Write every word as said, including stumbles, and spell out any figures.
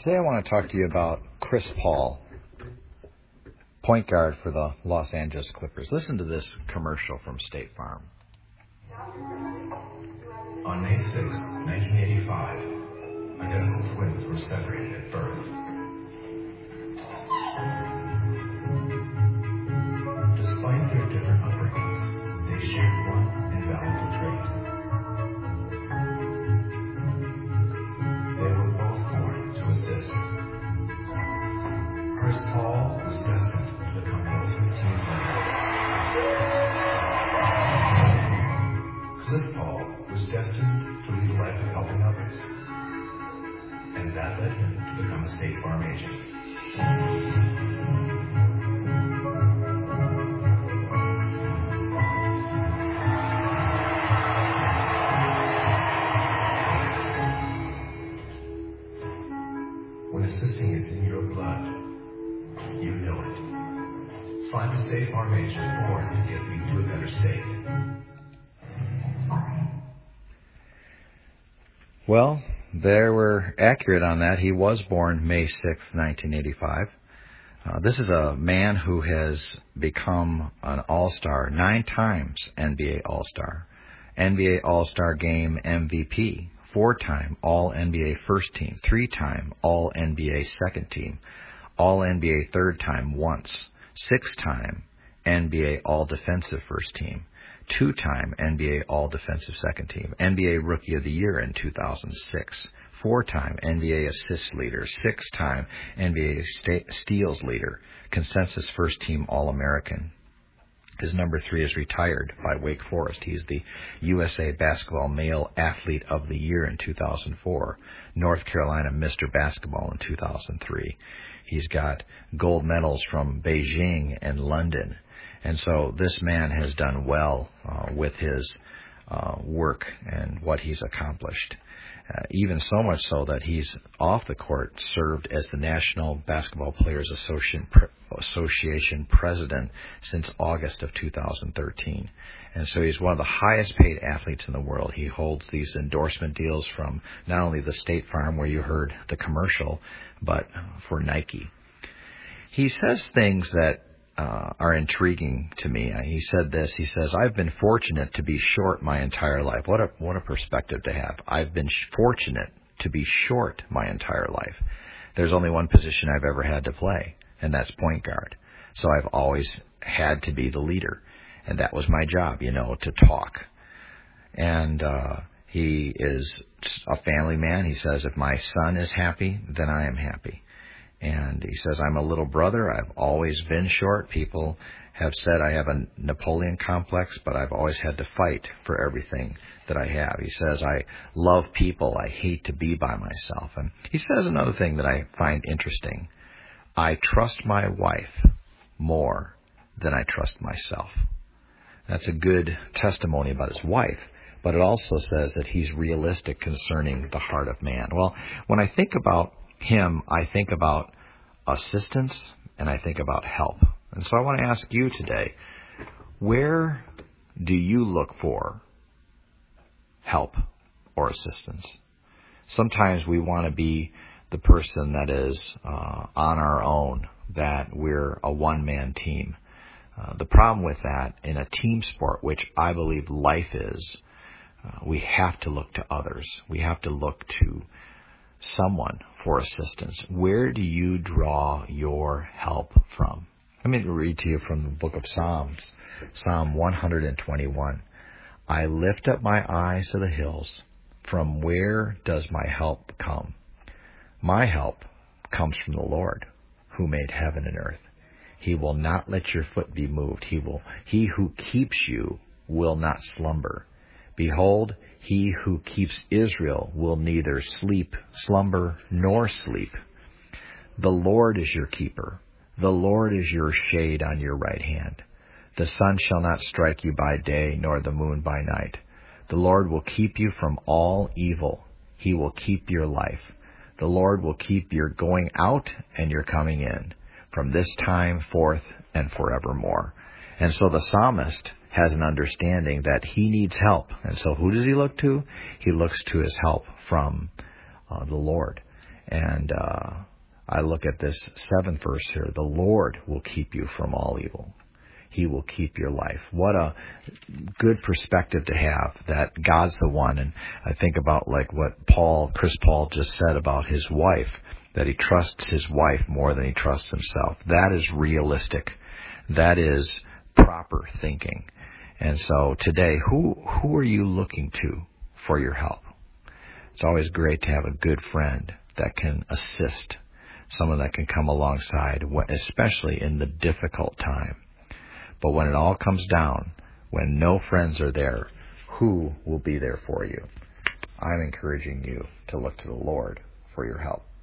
Today I want to talk to you about Chris Paul, point guard for the Los Angeles Clippers. Listen to this commercial from State Farm. On May sixth, nineteen eighty-five, identical twins were separated at birth. Despite their different upbringings, they shared one invaluable trait. They were both born to assist. Chris Paul was destined to become an ultimate team player. Cliff Paul was destined to lead a life of helping others. And that led him to become a State Farm agent. When assisting is in your blood, you know it. Find a State Farm agent born to get you to a better state. Well, they were accurate on that. He was born May sixth, nineteen eighty-five. Uh, this is a man who has become an all-star, nine times N B A all-star, N B A all-star game M V P, four-time All-N B A first team, three-time All-N B A second team, All-N B A third time once, six-time N B A All-Defensive first team, two-time N B A All-Defensive second team, N B A Rookie of the Year in two thousand six, four-time N B A Assist Leader, six-time N B A st- Steals Leader, Consensus First Team All-American. His number three is retired by Wake Forest. He's the U S A Basketball Male Athlete of the Year in two thousand four, North Carolina Mister Basketball in two thousand three. He's got gold medals from Beijing and London. And so this man has done well uh, with his uh, work and what he's accomplished. Uh, even so much so that he's off the court served as the National Basketball Players Association, Association president since August of two thousand thirteen. And so he's one of the highest paid athletes in the world. He holds these endorsement deals from not only the State Farm where you heard the commercial, but for Nike. He says things that Uh, are intriguing to me. Uh, he said this. He says, "I've been fortunate to be short my entire life." What a what a perspective to have. I've been sh- fortunate to be short my entire life. There's only one position I've ever had to play, and that's point guard. So I've always had to be the leader, and that was my job, you know, to talk. And uh, he is a family man. He says, if my son is happy, then I am happy. And he says, I'm a little brother. I've always been short. People have said I have a Napoleon complex, but I've always had to fight for everything that I have. He says, I love people. I hate to be by myself. And he says another thing that I find interesting. I trust my wife more than I trust myself. That's a good testimony about his wife, but it also says that he's realistic concerning the heart of man. Well, when I think about him, I think about assistance and I think about help. And so I want to ask you today, where do you look for help or assistance? Sometimes we want to be the person that is uh, on our own, that we're a one-man team. Uh, the problem with that in a team sport, which I believe life is, uh, we have to look to others. We have to look to someone for assistance. Where do you draw your help from? Let me read to you from the book of Psalms, Psalm one twenty-one. I lift up my eyes to the hills. From where does my help come? My help comes from the Lord, who made heaven and earth. He will not let your foot be moved. He will. He who keeps you will not slumber. Behold, he who keeps Israel will neither sleep, slumber, nor sleep. The Lord is your keeper. The Lord is your shade on your right hand. The sun shall not strike you by day, nor the moon by night. The Lord will keep you from all evil. He will keep your life. The Lord will keep your going out and your coming in, from this time forth and forevermore. And so the psalmist has an understanding that he needs help. And so who does he look to? He looks to his help from uh, the Lord. And uh, I look at this seventh verse here. The Lord will keep you from all evil. He will keep your life. What a good perspective to have, that God's the one. And I think about like what Paul, Chris Paul just said about his wife, that he trusts his wife more than he trusts himself. That is realistic. That is proper thinking. And so today, who who are you looking to for your help? It's always great to have a good friend that can assist, someone that can come alongside, especially in the difficult time. But when it all comes down, when no friends are there, who will be there for you? I'm encouraging you to look to the Lord for your help.